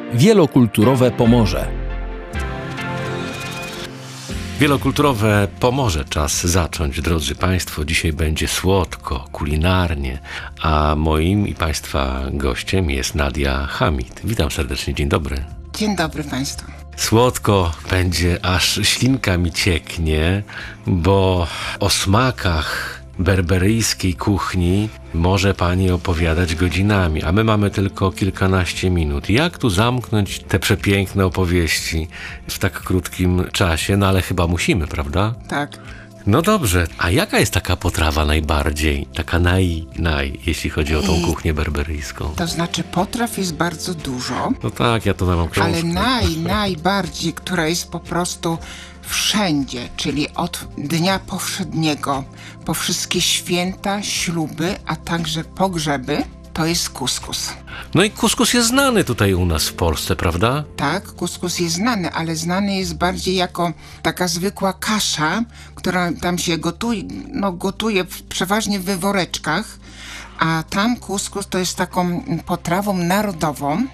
Wielokulturowe Pomorze. Wielokulturowe Pomorze czas zacząć, drodzy Państwo. Dzisiaj będzie słodko, kulinarnie, a moim i Państwa gościem jest Nadia Hamid. Witam serdecznie, dzień dobry. Dzień dobry Państwu. Słodko będzie, aż ślinka mi cieknie, bo o smakach berberyjskiej kuchni może Pani opowiadać godzinami, a my mamy tylko kilkanaście minut. Jak tu zamknąć te przepiękne opowieści w tak krótkim czasie? No ale chyba musimy, prawda? Tak. No dobrze, a jaka jest taka potrawa najbardziej, taka jeśli chodzi o tą kuchnię berberyjską? To znaczy potraw jest bardzo dużo, No tak, ja to mam książkę. ale najbardziej, która jest po prostu wszędzie, czyli od dnia powszedniego, po wszystkie święta, śluby, a także pogrzeby, to jest kuskus. No i kuskus jest znany tutaj u nas w Polsce, prawda? Tak, kuskus jest znany, ale znany jest bardziej jako taka zwykła kasza, która tam się gotuje przeważnie w woreczkach, a tam kuskus to jest taką potrawą narodową.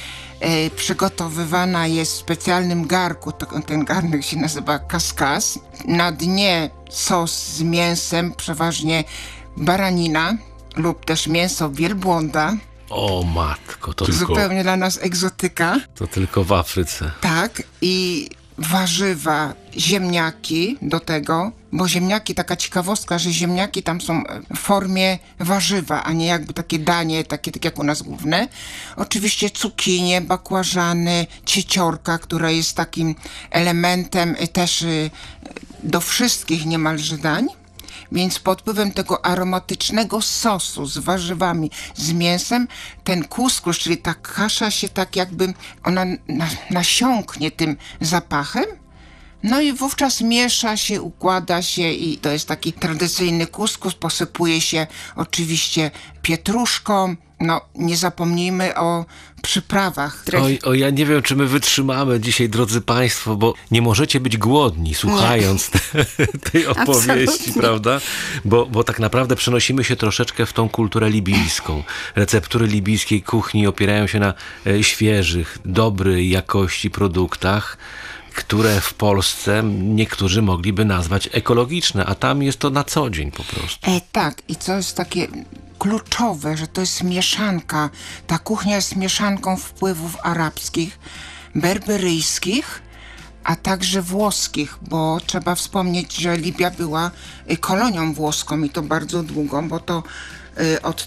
Przygotowywana jest w specjalnym garku, ten garnek się nazywa kaskas. Na dnie sos z mięsem, przeważnie baranina lub też mięso wielbłąda. O matko, to Zupełnie dla nas egzotyka. To tylko w Afryce. Tak, i warzywa, ziemniaki do tego, bo ziemniaki, taka ciekawostka, że ziemniaki tam są w formie warzywa, a nie jakby takie danie, takie tak jak u nas główne. Oczywiście cukinie, bakłażany, cieciorka, która jest takim elementem też do wszystkich niemalże dań. Więc pod wpływem tego aromatycznego sosu z warzywami, z mięsem, ten kuskus, czyli ta kasza się tak jakby, ona nasiąknie tym zapachem. No i wówczas miesza się, układa się i to jest taki tradycyjny kuskus. Posypuje się oczywiście pietruszką. No, nie zapomnijmy o przyprawach. Oj, ja nie wiem, czy my wytrzymamy dzisiaj, drodzy Państwo, bo nie możecie być głodni, słuchając tej opowieści, Absolutnie. prawda? Bo tak naprawdę przenosimy się troszeczkę w tą kulturę libijską. Receptury libijskiej kuchni opierają się na świeżych, dobrej jakości produktach, które w Polsce niektórzy mogliby nazwać ekologiczne, a tam jest to na co dzień po prostu. Tak, i co jest takie kluczowe, że to jest mieszanka. Ta kuchnia jest mieszanką wpływów arabskich, berberyjskich, a także włoskich, bo trzeba wspomnieć, że Libia była kolonią włoską i to bardzo długo, bo to od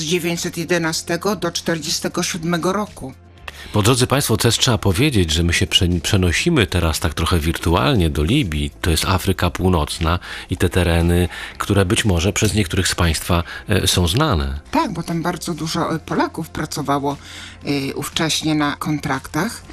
1911 do 1947 roku. Bo drodzy Państwo, też trzeba powiedzieć, że my się przenosimy teraz tak trochę wirtualnie do Libii. To jest Afryka Północna i te tereny, które być może przez niektórych z Państwa są znane. Tak, bo tam bardzo dużo Polaków pracowało ówcześnie na kontraktach.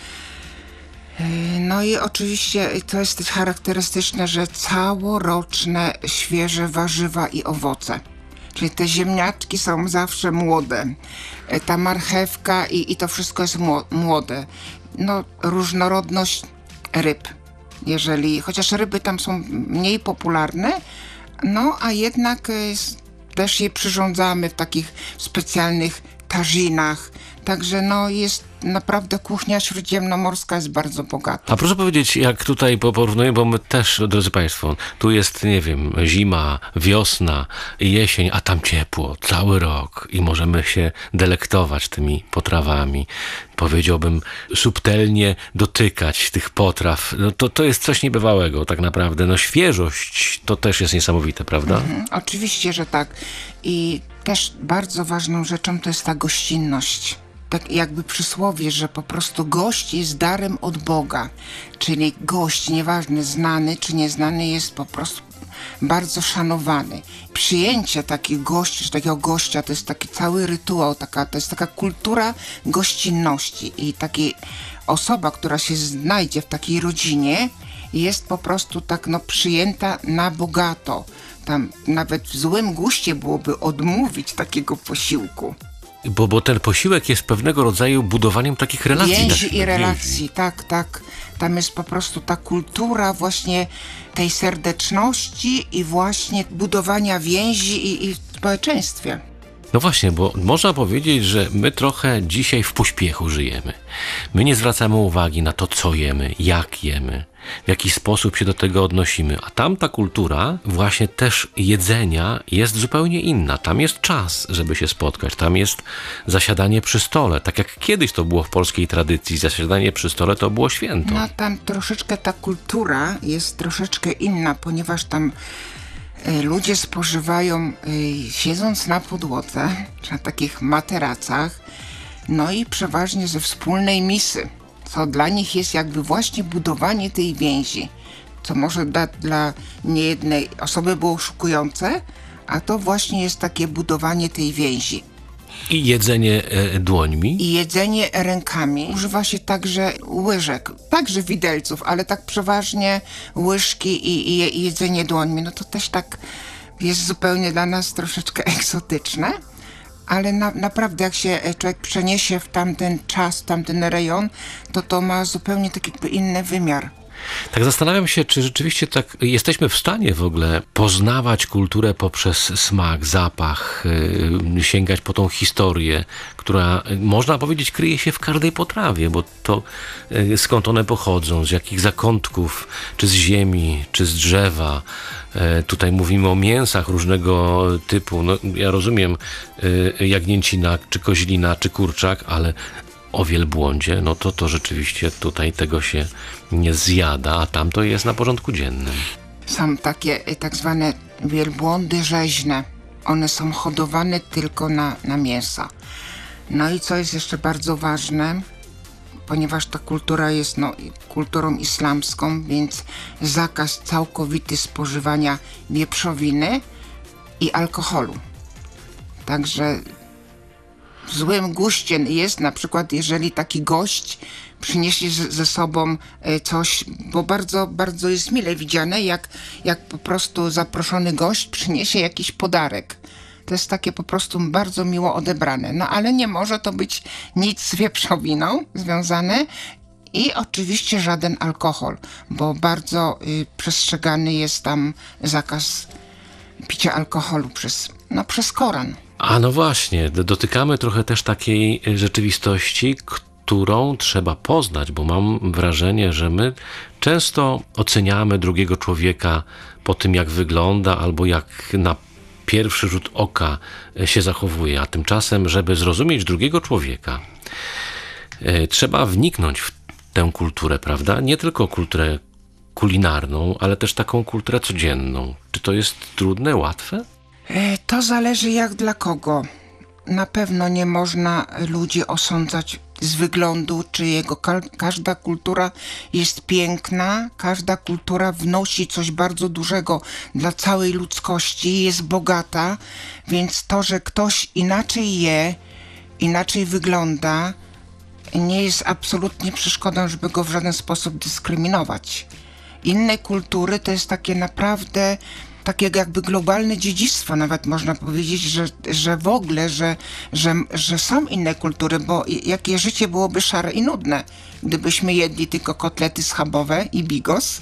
No i oczywiście to jest też charakterystyczne, że całoroczne świeże warzywa i owoce. Czyli te ziemniaczki są zawsze młode. Ta marchewka i to wszystko jest młode. No, różnorodność ryb. Chociaż ryby tam są mniej popularne, no a jednak też je przyrządzamy w takich specjalnych tażinach. Także no jest naprawdę kuchnia śródziemnomorska jest bardzo bogata. A proszę powiedzieć, jak tutaj porównujemy, bo my też, drodzy Państwo, tu jest, nie wiem, zima, wiosna, jesień, a tam ciepło, cały rok i możemy się delektować tymi potrawami. Powiedziałbym, subtelnie dotykać tych potraw. No to jest coś niebywałego tak naprawdę. No świeżość to też jest niesamowite, prawda? Oczywiście, że tak. I też bardzo ważną rzeczą to jest ta gościnność. Tak jakby przysłowie, że po prostu gość jest darem od Boga. Czyli gość, nieważne znany czy nieznany, jest po prostu bardzo szanowany. Przyjęcie takich gości, czy takiego gościa, to jest taki cały rytuał, to jest taka kultura gościnności i takiej osoba, która się znajdzie w takiej rodzinie, jest po prostu tak przyjęta na bogato. Tam nawet w złym guście byłoby odmówić takiego posiłku. Bo ten posiłek jest pewnego rodzaju budowaniem takich relacji. Więzi i relacji, tak. Tam jest po prostu ta kultura właśnie tej serdeczności i właśnie budowania więzi i w społeczeństwie. No właśnie, bo można powiedzieć, że my trochę dzisiaj w pośpiechu żyjemy. My nie zwracamy uwagi na to, co jemy, jak jemy, w jaki sposób się do tego odnosimy. A tamta kultura właśnie też jedzenia jest zupełnie inna. Tam jest czas, żeby się spotkać. Tam jest zasiadanie przy stole. Tak jak kiedyś to było w polskiej tradycji. Zasiadanie przy stole to było święto. No tam troszeczkę ta kultura jest troszeczkę inna, ponieważ tam ludzie spożywają siedząc na podłodze, czy na takich materacach, no i przeważnie ze wspólnej misy, co dla nich jest jakby właśnie budowanie tej więzi, co może dla niejednej osoby było szokujące, a to właśnie jest takie budowanie tej więzi. I jedzenie dłońmi. I jedzenie rękami. Używa się także łyżek, także widelców, ale tak przeważnie łyżki i jedzenie dłońmi. No to też tak jest zupełnie dla nas troszeczkę egzotyczne, ale naprawdę jak się człowiek przeniesie w tamten czas, w tamten rejon, to ma zupełnie tak jakby inny wymiar. Tak zastanawiam się, czy rzeczywiście tak jesteśmy w stanie w ogóle poznawać kulturę poprzez smak, zapach, sięgać po tą historię, która można powiedzieć kryje się w każdej potrawie, bo to skąd one pochodzą, z jakich zakątków, czy z ziemi, czy z drzewa. Tutaj mówimy o mięsach różnego typu. No, ja rozumiem jagnięcina, czy koźlina, czy kurczak, ale o wielbłądzie, no to rzeczywiście tutaj tego się nie zjada, a tam to jest na porządku dziennym. Są takie tak zwane wielbłądy rzeźne. One są hodowane tylko na mięsa. No i co jest jeszcze bardzo ważne, ponieważ ta kultura jest kulturą islamską, więc zakaz całkowity spożywania wieprzowiny i alkoholu. Także w złym guście jest na przykład, jeżeli taki gość przyniesie ze sobą coś, bo bardzo, bardzo jest mile widziane, jak po prostu zaproszony gość przyniesie jakiś podarek. To jest takie po prostu bardzo miło odebrane. No ale nie może to być nic z wieprzowiną związane i oczywiście żaden alkohol, bo bardzo przestrzegany jest tam zakaz picia alkoholu przez Koran. A no właśnie, dotykamy trochę też takiej rzeczywistości, którą trzeba poznać, bo mam wrażenie, że my często oceniamy drugiego człowieka po tym, jak wygląda, albo jak na pierwszy rzut oka się zachowuje, a tymczasem, żeby zrozumieć drugiego człowieka, trzeba wniknąć w tę kulturę, prawda? Nie tylko kulturę kulinarną, ale też taką kulturę codzienną. Czy to jest trudne, łatwe? To zależy jak dla kogo. Na pewno nie można ludzi osądzać z wyglądu, czy każda kultura jest piękna, każda kultura wnosi coś bardzo dużego dla całej ludzkości, jest bogata, więc to, że ktoś inaczej je, inaczej wygląda, nie jest absolutnie przeszkodą, żeby go w żaden sposób dyskryminować. Inne kultury to jest takie naprawdę takiego jakby globalne dziedzictwo, nawet można powiedzieć, że w ogóle, że są inne kultury, bo jakie życie byłoby szare i nudne, gdybyśmy jedli tylko kotlety schabowe i bigos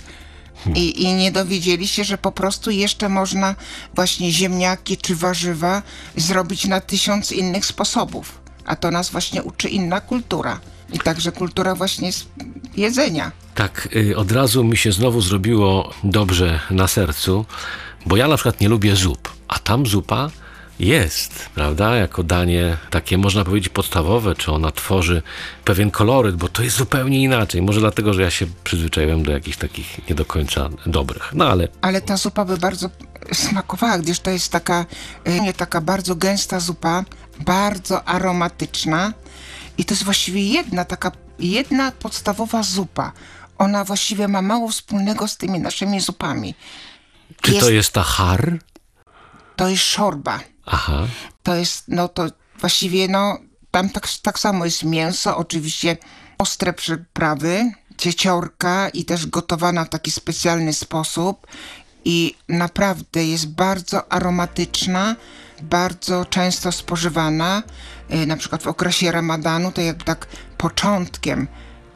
i nie dowiedzieli się, że po prostu jeszcze można właśnie ziemniaki czy warzywa zrobić na 1000 innych sposobów, a to nas właśnie uczy inna kultura i także kultura właśnie jedzenia. Tak, od razu mi się znowu zrobiło dobrze na sercu, bo ja na przykład nie lubię zup, a tam zupa jest, prawda, jako danie takie można powiedzieć podstawowe, czy ona tworzy pewien koloryt, bo to jest zupełnie inaczej. Może dlatego, że ja się przyzwyczaiłem do jakichś takich nie do końca dobrych, no ale... Ale ta zupa by bardzo smakowała, gdyż to jest taka bardzo gęsta zupa, bardzo aromatyczna i to jest właściwie jedna podstawowa zupa. Ona właściwie ma mało wspólnego z tymi naszymi zupami. Czy to jest tahar? To jest szorba. Aha. To jest, to właściwie, tam tak samo jest mięso, oczywiście ostre przyprawy, cieciorka i też gotowana w taki specjalny sposób i naprawdę jest bardzo aromatyczna, bardzo często spożywana, na przykład w okresie ramadanu, to jakby tak początkiem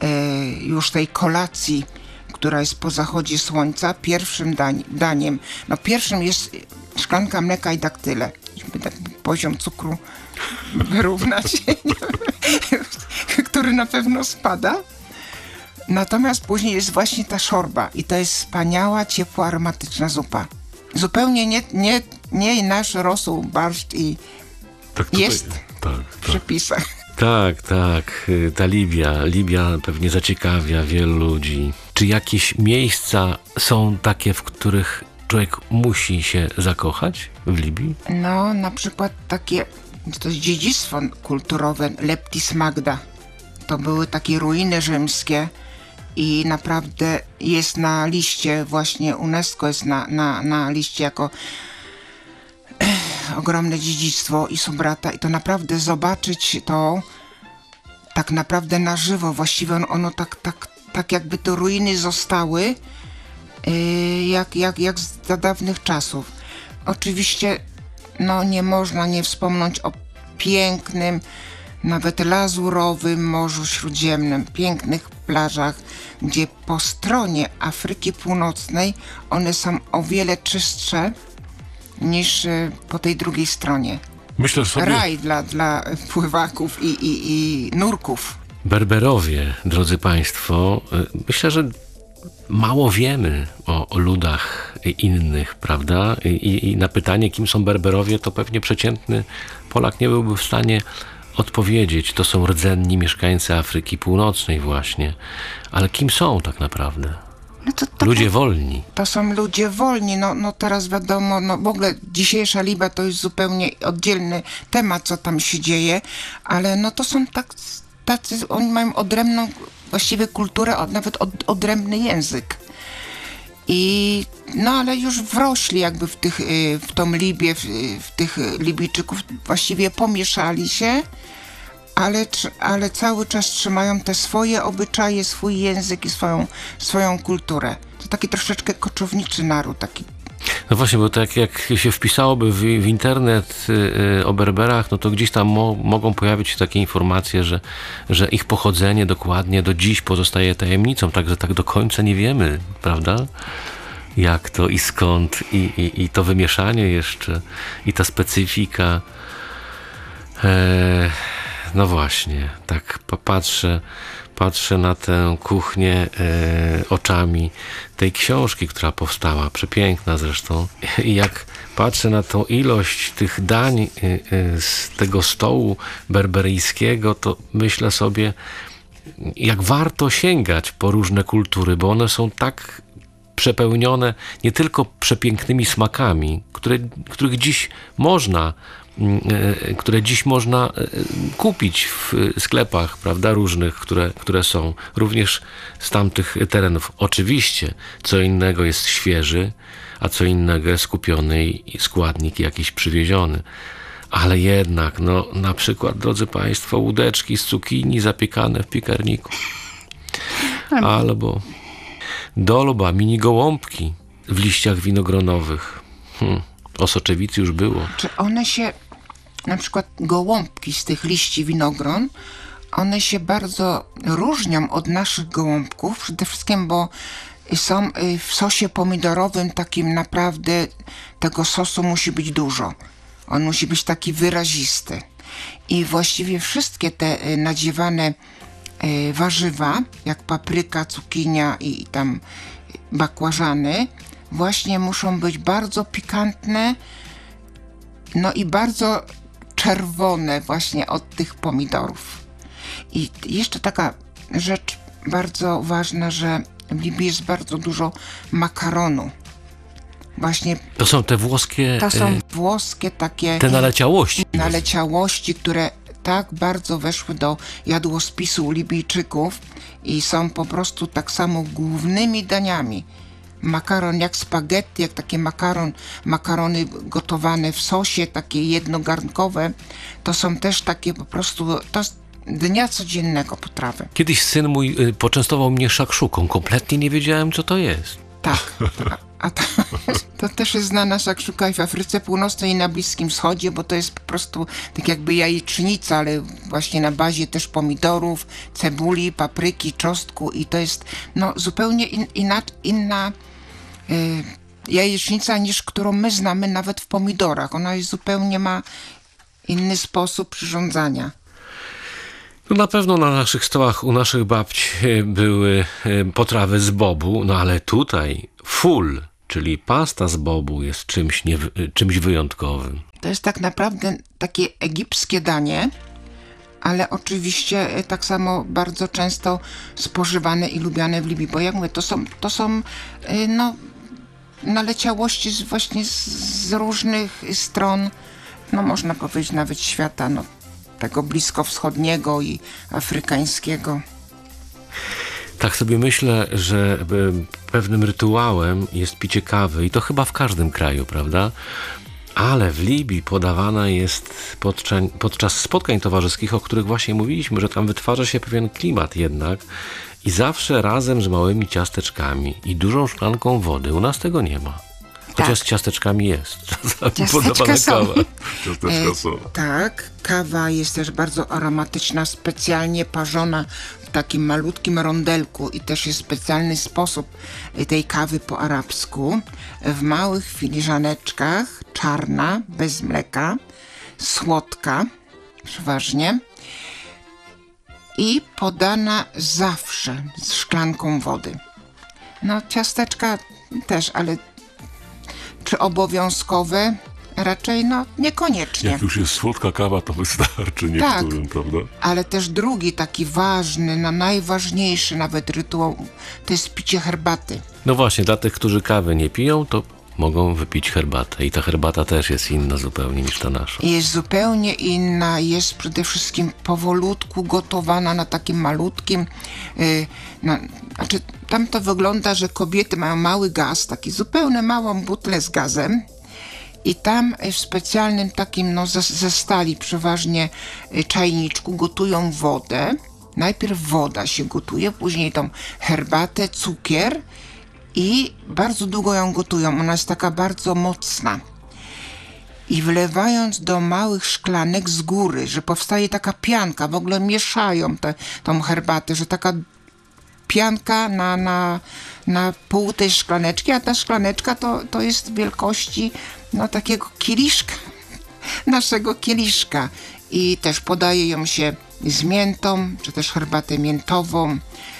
już tej kolacji, która jest po zachodzie słońca, pierwszym daniem. Pierwszym jest szklanka mleka i daktyle, żeby tak poziom cukru wyrównać, który na pewno spada. Natomiast później jest właśnie ta szorba i to jest wspaniała, ciepła, aromatyczna zupa. Zupełnie nie nasz rosół, barszcz i Tak, tutaj, jest w przepisach. Tak, ta Libia pewnie zaciekawia wielu ludzi. Czy jakieś miejsca są takie, w których człowiek musi się zakochać w Libii? No, na przykład takie, to jest dziedzictwo kulturowe, Leptis Magda. To były takie ruiny rzymskie i naprawdę jest na liście, właśnie UNESCO jest na liście jako ogromne dziedzictwo i Subrata i to naprawdę zobaczyć to tak naprawdę na żywo, właściwie ono tak jakby te ruiny zostały jak za dawnych czasów. Oczywiście no nie można nie wspomnieć o pięknym, nawet lazurowym Morzu Śródziemnym, pięknych plażach, gdzie po stronie Afryki Północnej one są o wiele czystsze niż po tej drugiej stronie. Myślę sobie... Raj dla pływaków i nurków. Berberowie, drodzy Państwo, myślę, że mało wiemy o ludach innych, prawda? I na pytanie, kim są Berberowie, to pewnie przeciętny Polak nie byłby w stanie odpowiedzieć. To są rdzenni mieszkańcy Afryki Północnej właśnie. Ale kim są tak naprawdę? No to Ludzie wolni. To są ludzie wolni, no teraz wiadomo, no w ogóle dzisiejsza Libia to jest zupełnie oddzielny temat, co tam się dzieje, ale no to są tacy, oni mają odrębną właściwie kulturę, nawet odrębny język. I no ale już wrośli jakby w tą Libię, w tych Libijczyków, właściwie pomieszali się, ale cały czas trzymają te swoje obyczaje, swój język i swoją kulturę. To taki troszeczkę koczowniczy naród, taki. No właśnie, bo tak jak się wpisałoby w internet o Berberach, no to gdzieś tam mogą pojawić się takie informacje, że ich pochodzenie dokładnie do dziś pozostaje tajemnicą, także tak do końca nie wiemy, prawda? Jak to i skąd, i to wymieszanie jeszcze, i ta specyfika. No właśnie, tak patrzę na tę kuchnię oczami tej książki, która powstała, przepiękna zresztą. I jak patrzę na tą ilość tych dań z tego stołu berberyjskiego, to myślę sobie, jak warto sięgać po różne kultury, bo one są tak przepełnione nie tylko przepięknymi smakami, które dziś można kupić w sklepach, prawda, różnych, które są również z tamtych terenów. Oczywiście, co innego jest świeży, a co innego jest kupiony i składnik jakiś przywieziony. Ale jednak, no na przykład, drodzy Państwo, łódeczki z cukinii zapiekane w piekarniku. Albo dolba, mini gołąbki w liściach winogronowych. O soczewicy już było. Czy one się, na przykład gołąbki z tych liści winogron, one się bardzo różnią od naszych gołąbków, przede wszystkim, bo są w sosie pomidorowym takim naprawdę, tego sosu musi być dużo. On musi być taki wyrazisty. I właściwie wszystkie te nadziewane warzywa, jak papryka, cukinia i tam bakłażany, właśnie muszą być bardzo pikantne, no i bardzo czerwone właśnie od tych pomidorów. I jeszcze taka rzecz bardzo ważna, że w Libii jest bardzo dużo makaronu. Właśnie to są te włoskie... To są włoskie takie... Te naleciałości. Naleciałości, które tak bardzo weszły do jadłospisu Libijczyków i są po prostu tak samo głównymi daniami. Makaron jak spaghetti, jak takie makarony gotowane w sosie, takie jednogarnkowe, to są też takie po prostu, to z dnia codziennego potrawy. Kiedyś syn mój poczęstował mnie szakszuką, kompletnie nie wiedziałem, co to jest. Tak, a to też jest znana szakszuka i w Afryce Północnej i na Bliskim Wschodzie, bo to jest po prostu tak jakby jajecznica, ale właśnie na bazie też pomidorów, cebuli, papryki, czosnku i to jest no zupełnie inna jajecznica niż którą my znamy nawet w pomidorach. Ona jest zupełnie ma inny sposób przyrządzania. No na pewno na naszych stołach u naszych babci były potrawy z bobu, no ale tutaj ful, czyli pasta z bobu jest czymś wyjątkowym. To jest tak naprawdę takie egipskie danie, ale oczywiście tak samo bardzo często spożywane i lubiane w Libii, bo jak mówię, to są no, naleciałości właśnie z różnych stron, no można powiedzieć nawet świata, no, tego bliskowschodniego i afrykańskiego. Tak sobie myślę, że pewnym rytuałem jest picie kawy i to chyba w każdym kraju, prawda? Ale w Libii podawana jest podczas spotkań towarzyskich, o których właśnie mówiliśmy, że tam wytwarza się pewien klimat jednak i zawsze razem z małymi ciasteczkami i dużą szklanką wody. U nas tego nie ma. Chociaż z ciasteczkami jest. Ciasteczka są. Ciasteczka są. Tak, kawa jest też bardzo aromatyczna, specjalnie parzona w takim malutkim rondelku i też jest specjalny sposób tej kawy po arabsku. W małych filiżaneczkach, czarna, bez mleka, słodka, przeważnie. I podana zawsze z szklanką wody. No ciasteczka też, ale czy obowiązkowe? Raczej niekoniecznie. Jak już jest słodka kawa, to wystarczy niektórym, prawda? Ale też drugi taki ważny, najważniejszy nawet rytuał, to jest picie herbaty. No właśnie, dla tych, którzy kawy nie piją, to mogą wypić herbatę. I ta herbata też jest inna zupełnie niż ta nasza. Jest zupełnie inna, jest przede wszystkim powolutku gotowana na takim malutkim... Znaczy, tam to wygląda, że kobiety mają mały gaz, taki zupełnie małą butlę z gazem i tam w specjalnym takim ze stali przeważnie czajniczku gotują wodę. Najpierw woda się gotuje, później tą herbatę, cukier i bardzo długo ją gotują. Ona jest taka bardzo mocna. I wlewając do małych szklanek z góry, że powstaje taka pianka, w ogóle mieszają tą herbatę, że taka pianka na pół tej szklaneczki, a ta szklaneczka to jest wielkości takiego kieliszka, naszego kieliszka. I też podaje ją się z miętą, czy też herbatę miętową,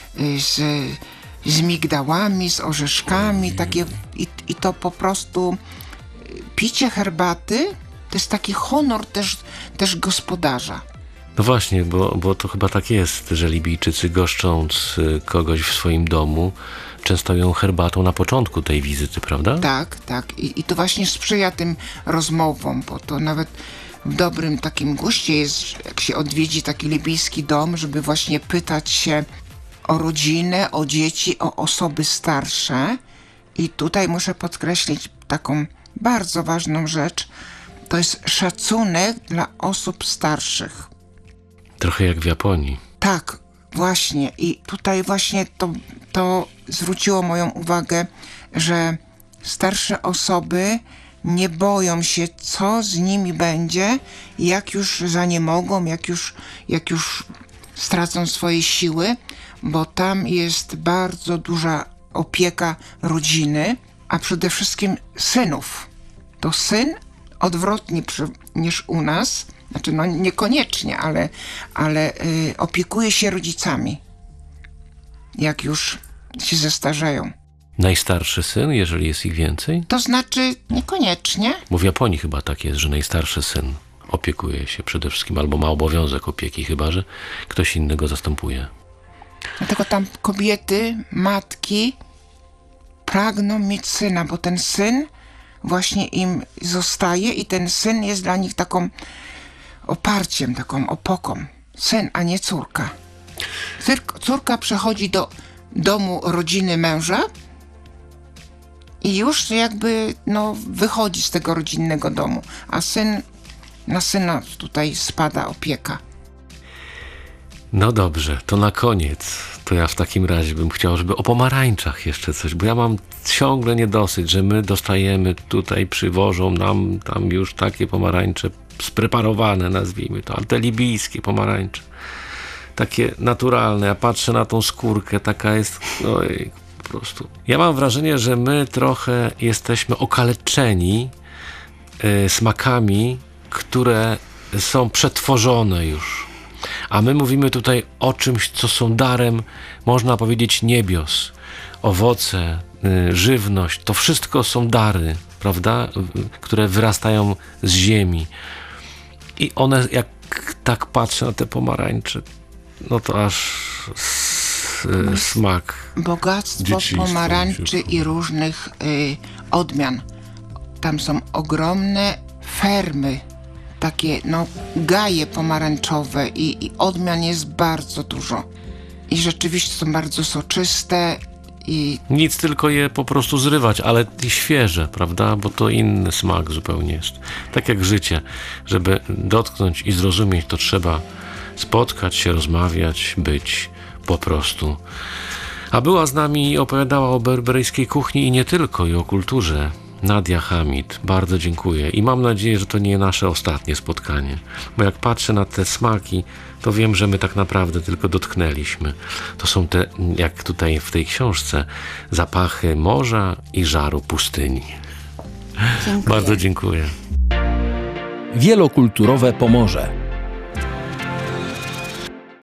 z migdałami, z orzeszkami, takie, i to po prostu picie herbaty to jest taki honor też gospodarza. No właśnie, bo to chyba tak jest, że Libijczycy goszcząc kogoś w swoim domu częstują herbatą na początku tej wizyty, prawda? Tak. I to właśnie sprzyja tym rozmowom, bo to nawet w dobrym takim guście jest, jak się odwiedzi taki libijski dom, żeby właśnie pytać się o rodzinę, o dzieci, o osoby starsze. I tutaj muszę podkreślić taką bardzo ważną rzecz. To jest szacunek dla osób starszych. Trochę jak w Japonii. Tak, właśnie. I tutaj właśnie to zwróciło moją uwagę, że starsze osoby nie boją się, co z nimi będzie, jak już zaniemogą, jak już stracą swoje siły, bo tam jest bardzo duża opieka rodziny, a przede wszystkim synów. To syn odwrotnie niż u nas, znaczy niekoniecznie, ale opiekuje się rodzicami, jak już się zestarzeją. Najstarszy syn, jeżeli jest ich więcej? To znaczy niekoniecznie. Bo w Japonii chyba tak jest, że najstarszy syn opiekuje się przede wszystkim, albo ma obowiązek opieki, chyba że ktoś inny go zastępuje. Dlatego tam kobiety, matki pragną mieć syna, bo ten syn właśnie im zostaje i ten syn jest dla nich taką oparciem, taką opoką. Syn, a nie córka. Córka przechodzi do domu rodziny męża i już jakby wychodzi z tego rodzinnego domu, a na syna tutaj spada opieka. No dobrze, to na koniec, to ja w takim razie bym chciał, żeby o pomarańczach jeszcze coś, bo ja mam ciągle niedosyt, że my dostajemy tutaj, przywożą nam tam już takie pomarańcze spreparowane, nazwijmy to, ale te libijskie pomarańcze, takie naturalne. Ja patrzę na tą skórkę, taka jest, ojej, po prostu. Ja mam wrażenie, że my trochę jesteśmy okaleczeni smakami, które są przetworzone już. A my mówimy tutaj o czymś, co są darem, można powiedzieć, niebios. Owoce, żywność, to wszystko są dary, prawda? Które wyrastają z ziemi. I one, jak tak patrzę na te pomarańcze, no to aż smak. Bogactwo Dzieciństwo pomarańczy i różnych odmian. Tam są ogromne fermy, takie gaje pomarańczowe i odmian jest bardzo dużo. I rzeczywiście są bardzo soczyste i Nic, tylko je po prostu zrywać, ale i świeże, prawda? Bo to inny smak zupełnie jest. Tak jak życie. Żeby dotknąć i zrozumieć, to trzeba spotkać się, rozmawiać, być po prostu. A była z nami i opowiadała o berberyjskiej kuchni i nie tylko, i o kulturze. Nadia Hamid, bardzo dziękuję i mam nadzieję, że to nie nasze ostatnie spotkanie, bo jak patrzę na te smaki, to wiem, że my tak naprawdę tylko dotknęliśmy. To są te, jak tutaj w tej książce, zapachy morza i żaru pustyni. Dziękuję. Bardzo dziękuję. Wielokulturowe Pomorze.